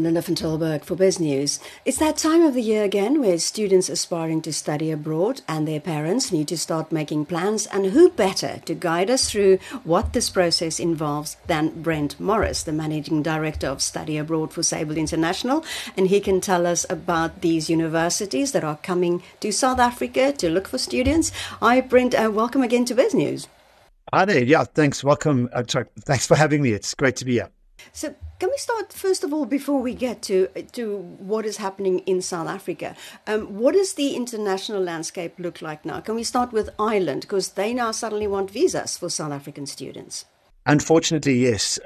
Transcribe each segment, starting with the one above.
Linda van Tilburg for Biz News. It's that time of the year again where students aspiring to study abroad and their parents need to start making plans, and who better to guide us through what this process involves than Brent Morris, the Managing Director of Study Abroad for Sable International, and he can tell us about these universities that are coming to South Africa to look for students. Hi Brent, and welcome again to Biz News. Hi there, yeah, thanks, welcome, thanks for having me, it's great to be here. So can we start, first of all, before we get to what is happening in South Africa? What does the international landscape look like now? Can we start with Ireland, because they now suddenly want visas for South African students? Unfortunately, yes.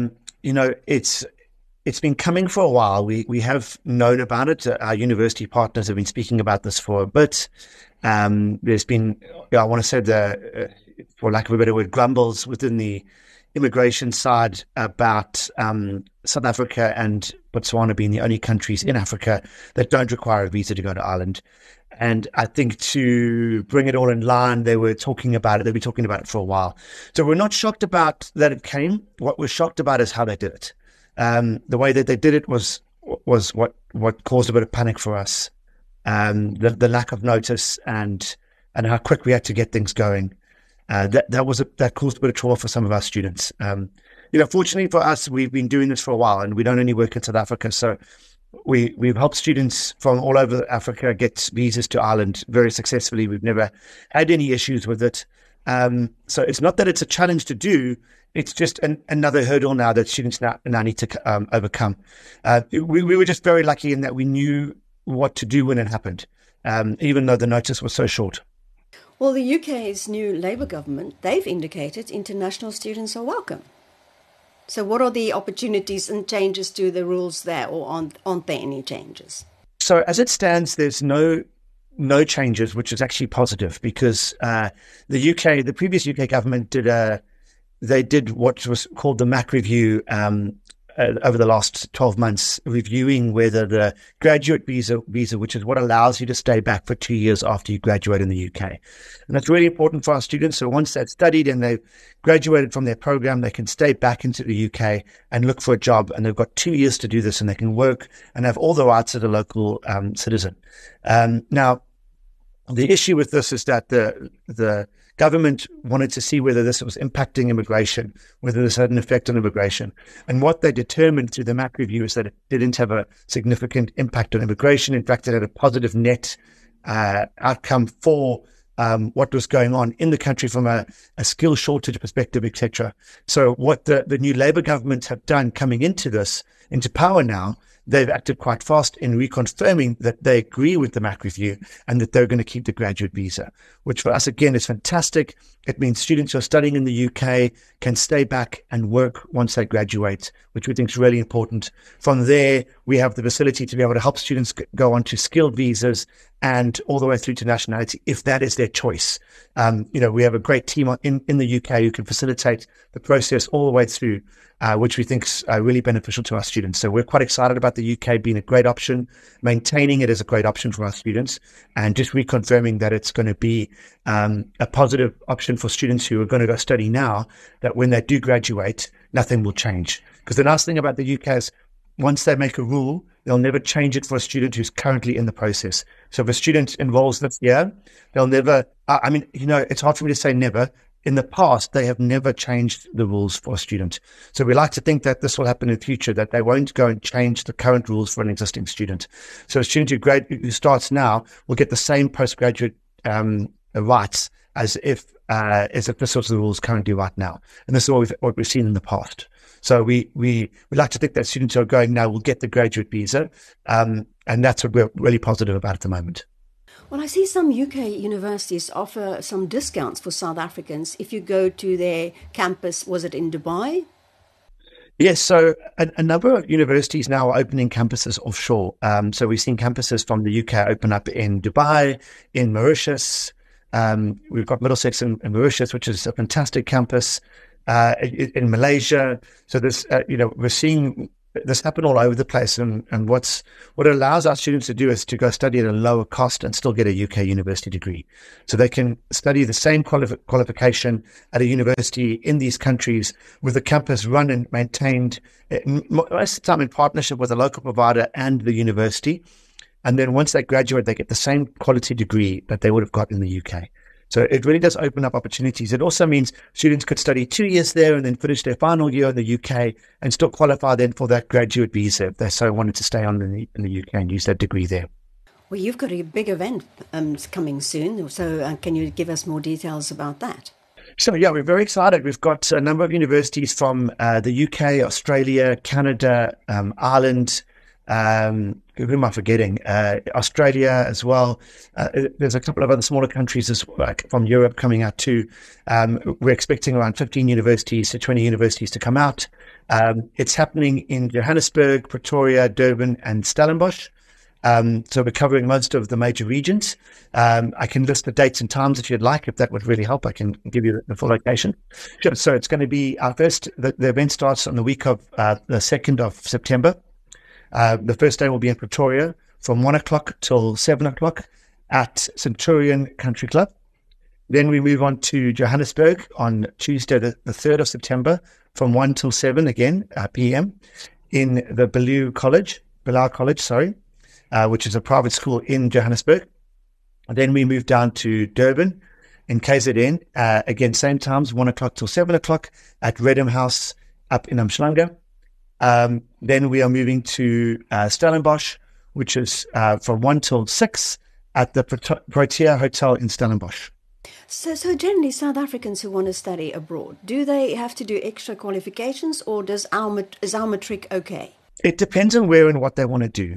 It's been coming for a while. We have known about it. Our university partners have been speaking about this for a bit. There's been, I want to say for lack of a better word, grumbles within the immigration side about South Africa and Botswana being the only countries in Africa that don't require a visa to go to Ireland. And I think to bring it all in line, they were talking about it. They've been talking about it for a while. So we're not shocked about that it came. What we're shocked about is how they did it. The way that they did it was what caused a bit of panic for us. The lack of notice and how quick we had to get things going. That caused a bit of trauma for some of our students. Fortunately for us, we've been doing this for a while, and we don't only work in South Africa. So we've helped students from all over Africa get visas to Ireland very successfully. We've never had any issues with it. So it's not that it's a challenge to do. It's just another hurdle now that students now need to overcome. We were just very lucky in that we knew what to do when it happened, even though the notice was so short. Well, the UK's new Labour government, they've indicated international students are welcome. So what are the opportunities and changes to the rules there, or aren't there any changes? So as it stands, there's no changes, which is actually positive, because the previous UK government did what was called the MAC review over the last 12 months, reviewing whether the graduate visa, which is what allows you to stay back for 2 years after you graduate in the UK. And that's really important for our students. So once they've studied and they've graduated from their program, they can stay back into the UK and look for a job. And they've got 2 years to do this, and they can work and have all the rights of a local citizen. Now, the issue with this is that the government wanted to see whether this was impacting immigration, whether this had an effect on immigration. And what they determined through the MAC review is that it didn't have a significant impact on immigration. In fact, it had a positive net outcome for what was going on in the country from a skill shortage perspective, etc. So what the new Labour government have done coming into power now, they've acted quite fast in reconfirming that they agree with the MAC review and that they're going to keep the graduate visa, which for us, again, is fantastic. It means students who are studying in the UK can stay back and work once they graduate, which we think is really important. From there, we have the facility to be able to help students go on to skilled visas and all the way through to nationality, if that is their choice. We have a great team in the UK who can facilitate the process all the way through, which we think is really beneficial to our students. So we're quite excited about the UK being a great option, maintaining it as a great option for our students, and just reconfirming that it's going to be a positive option for students who are going to go study now, that when they do graduate, nothing will change. Because the nice thing about the UK is once they make a rule, they'll never change it for a student who's currently in the process. So if a student enrolls this year, they'll never, it's hard for me to say never. In the past, they have never changed the rules for a student. So we like to think that this will happen in the future, that they won't go and change the current rules for an existing student. So a student who starts now will get the same postgraduate rights as if this was the rules currently right now. And this is what we've seen in the past. So we like to think that students who are going now will get the graduate visa, and that's what we're really positive about at the moment. Well, I see some UK universities offer some discounts for South Africans if you go to their campus. Was it in Dubai? Yes, so a number of universities now are opening campuses offshore. So we've seen campuses from the UK open up in Dubai, in Mauritius. We've got Middlesex in Mauritius, which is a fantastic campus. In Malaysia. So there's, we're seeing this happen all over the place. And what it allows our students to do is to go study at a lower cost and still get a UK university degree. So they can study the same qualification at a university in these countries with the campus run and maintained most of the time in partnership with a local provider and the university. And then once they graduate, they get the same quality degree that they would have got in the UK. So it really does open up opportunities. It also means students could study 2 years there and then finish their final year in the UK and still qualify then for that graduate visa if they so wanted to stay on in the UK and use that degree there. Well, you've got a big event coming soon. So can you give us more details about that? So, yeah, we're very excited. We've got a number of universities from the UK, Australia, Canada, Ireland. Who am I forgetting? Australia as well. There's a couple of other smaller countries from Europe coming out too. We're expecting around 15 universities to 20 universities to come out. It's happening in Johannesburg, Pretoria, Durban, and Stellenbosch. So we're covering most of the major regions. I can list the dates and times if you'd like, if that would really help. I can give you the full location. Sure. So it's going to be the event starts on the week of the 2nd of September. The first day will be in Pretoria from 1 o'clock till 7 o'clock at Centurion Country Club. Then we move on to Johannesburg on Tuesday, the 3rd of September from 1 till 7 again, p.m. in the Bilal College, which is a private school in Johannesburg. And then we move down to Durban in KZN, again, same times, 1 o'clock till 7 o'clock at Redham House up in Umhlanga. Then we are moving to Stellenbosch, which is from 1 till 6 at the Protea Hotel in Stellenbosch. So generally, South Africans who want to study abroad, do they have to do extra qualifications, or is our matric okay? It depends on where and what they want to do.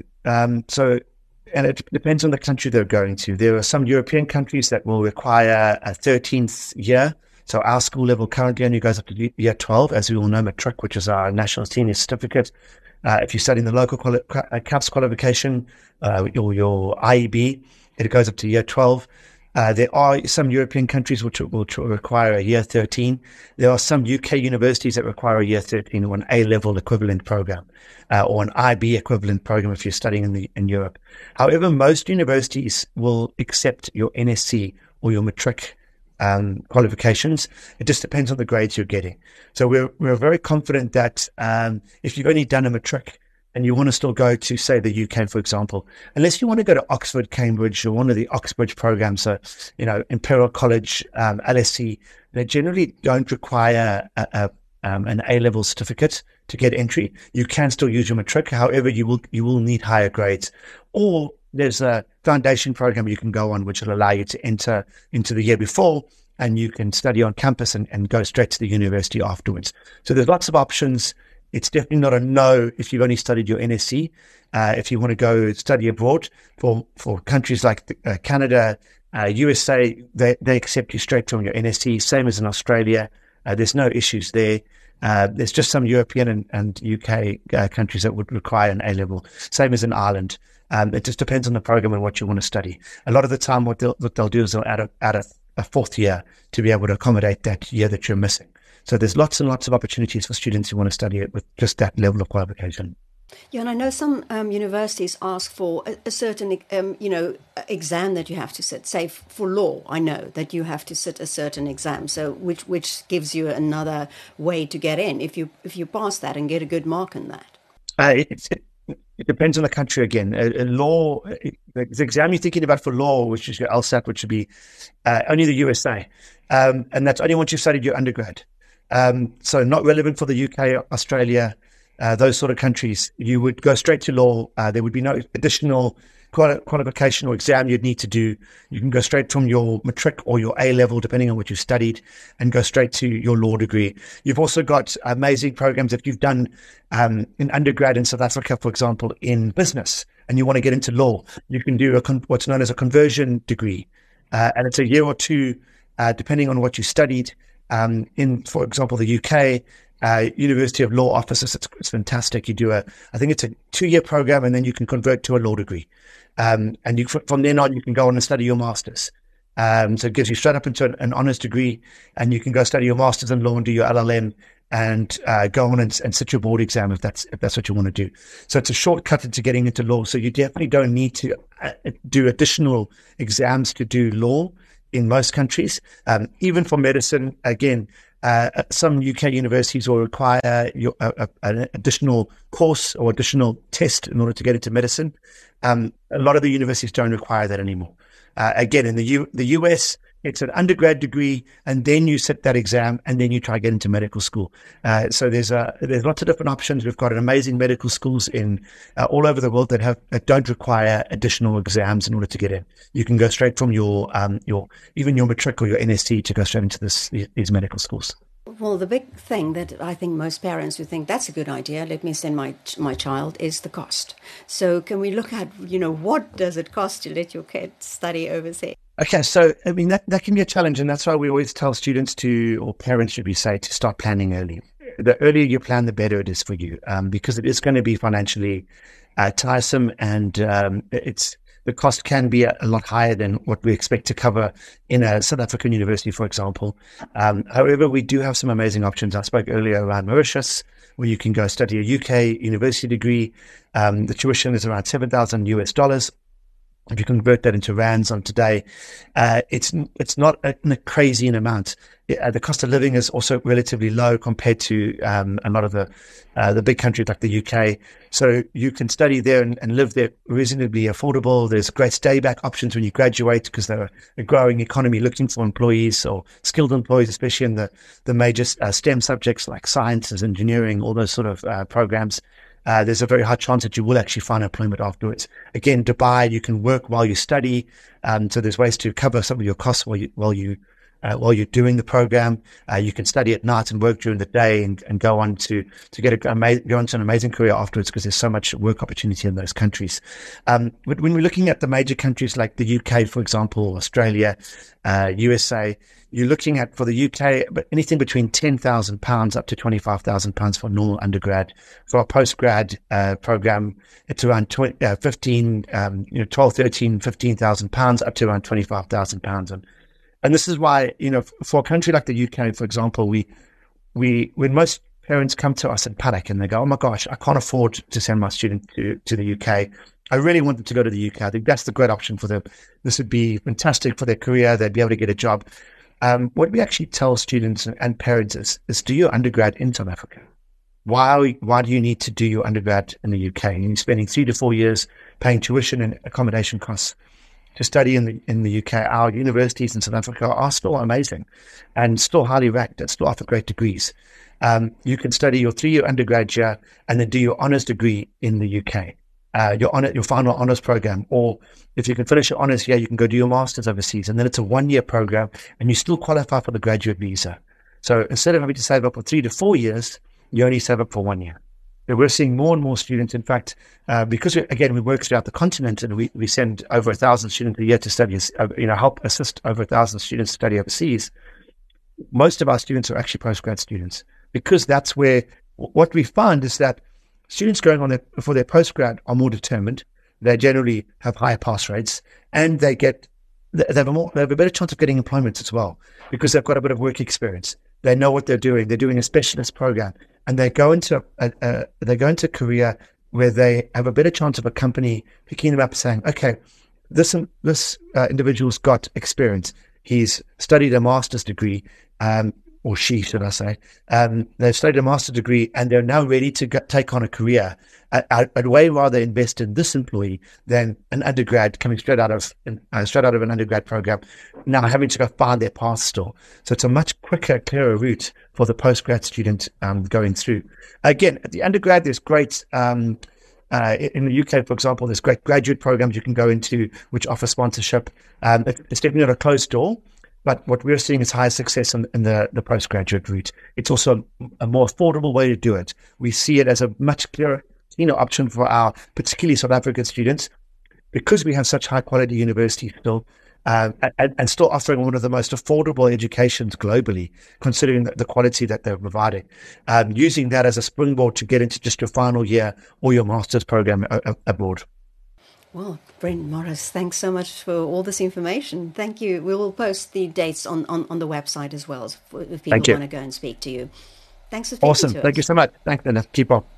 And it depends on the country they're going to. There are some European countries that will require a 13th year. So our school level currently only goes up to year 12, as we all know, matric, which is our national senior certificate. If you're studying the local CAPS qualification, or your IEB, it goes up to year 12. There are some European countries which will require a year 13. There are some UK universities that require a year 13 or an A-level equivalent program, or an IB equivalent program if you're studying in Europe. However, most universities will accept your NSC or your matric qualifications. It just depends on the grades you're getting. So we're very confident that if you've only done a matric and you want to still go to, say, the UK, for example, unless you want to go to Oxford, Cambridge, or one of the Oxbridge programs, so, Imperial College, LSE, they generally don't require an A-level certificate to get entry. You can still use your matric. However, you will need higher grades. Or there's a foundation program you can go on, which will allow you to enter into the year before, and you can study on campus and go straight to the university afterwards. So there's lots of options. It's definitely not a no if you've only studied your NSC. If you want to go study abroad for countries like Canada, USA, they accept you straight from your NSC, same as in Australia. There's no issues there. There's just some European and UK countries that would require an A-level, same as in Ireland. It just depends on the program and what you want to study. A lot of the time, what they'll do is they'll add a fourth year to be able to accommodate that year that you're missing. So there's lots and lots of opportunities for students who want to study it with just that level of qualification. Yeah, and I know some universities ask for a certain, exam that you have to sit. Say for law, I know that you have to sit a certain exam, so which gives you another way to get in if you pass that and get a good mark in that. It depends on the country again. Law, the exam you're thinking about for law, which is your LSAT, which would be only the USA, and that's only once you've studied your undergrad. So not relevant for the UK, Australia, those sort of countries. You would go straight to law. There would be no additional qualification or exam you'd need to do. You can go straight from your matric or your A-level, depending on what you studied, and go straight to your law degree. You've also got amazing programs if you've done in undergrad in South Africa, for example, in business, and you want to get into law. You can do what's known as a conversion degree, and it's a year or two, depending on what you studied. In, for example, the UK, University of Law offices, it's fantastic. You do I think it's a 2-year program, and then you can convert to a law degree. And from then on, you can go on and study your master's. So it gives you straight up into an honors degree, and you can go study your master's in law and do your LLM and go on and sit your board exam if that's what you want to do. So it's a shortcut into getting into law. So you definitely don't need to do additional exams to do law in most countries. Even for medicine, again, some UK universities will require an additional course or additional test in order to get into medicine. A lot of the universities don't require that anymore. Again, in the US, it's an undergrad degree, and then you sit that exam, and then you try to get into medical school. So there's lots of different options. We've got amazing medical schools in all over the world that don't require additional exams in order to get in. You can go straight from your even your matric or your NST to go straight into these medical schools. Well, the big thing that I think most parents would think that's a good idea, let me send my child, is the cost. So can we look at, what does it cost to let your kid study overseas? Okay, so I mean that can be a challenge, and that's why we always tell students or parents, should we say, to start planning early. The earlier you plan, the better it is for you, because it is going to be financially tiresome, and the cost can be a lot higher than what we expect to cover in a South African university, for example. However, we do have some amazing options. I spoke earlier around Mauritius, where you can go study a UK university degree. The tuition is around $7,000. If you convert that into rands on today, it's not a crazy amount. The cost of living is also relatively low compared to a lot of the big countries like the UK. So you can study there and live there reasonably affordable. There's great stay back options when you graduate, because they're a growing economy looking for employees or skilled employees, especially in the major STEM subjects like sciences, engineering, all those sort of programs. There's a very high chance that you will actually find employment afterwards. Again, Dubai, you can work while you study. So there's ways to cover some of your costs while you're doing the program. You can study at night and work during the day and go on to go on to an amazing career afterwards, because there's so much work opportunity in those countries. But when we're looking at the major countries like the UK, for example, Australia, USA, you're looking at, for the UK, but anything between £10,000 up to £25,000 for normal undergrad. For a postgrad program, it's around 15,000 pounds up to around £25,000. And this is why, for a country like the UK, for example, when most parents come to us and panic and they go, "Oh my gosh, I can't afford to send my student to the UK. I really want them to go to the UK. I think that's the great option for them. This would be fantastic for their career. They'd be able to get a job." What we actually tell students and parents is do your undergrad in South Africa. Why do you need to do your undergrad in the UK? And you're spending 3 to 4 years paying tuition and accommodation costs to study in the UK. Our universities in South Africa are still amazing and still highly ranked and still offer great degrees. You can study your 3-year undergrad here and then do your honours degree in the UK. Your final honours program, or if you can finish your honours here, you can go do your masters overseas, and then it's a 1-year program, and you still qualify for the graduate visa. So instead of having to save up for 3 to 4 years, you only save up for 1 year. So we're seeing more and more students. In fact, because we work throughout the continent, and we send over 1,000 students a year to study, help assist over 1,000 students to study overseas. Most of our students are actually postgrad students, because that's where what we find is that students going on for their postgrad are more determined. They generally have higher pass rates, and they have a better chance of getting employment as well, because they've got a bit of work experience. They know what they're doing. They're doing a specialist program, and they go into a career where they have a better chance of a company picking them up and saying, "Okay, this individual's got experience. He's studied a master's degree." Or she, should I say. They've studied a master's degree, and they're now ready to take on a career. I'd way rather invest in this employee than an undergrad coming straight out of an undergrad program, now having to go find their path still. So it's a much quicker, clearer route for the postgrad student going through. Again, at the undergrad, there's great... in the UK, for example, there's great graduate programs you can go into which offer sponsorship. It's definitely not a closed door. But what we're seeing is higher success in the postgraduate route. It's also a more affordable way to do it. We see it as a much clearer option for our particularly South African students, because we have such high quality universities still, and still offering one of the most affordable educations globally, considering the quality that they're providing. Using that as a springboard to get into just your final year or your master's program abroad. Well, Brent Morris, thanks so much for all this information. Thank you. We will post the dates on the website as well if people want to go and speak to you. Thanks for speaking Awesome. to us. Thank you so much. Thanks, Linda. Keep on.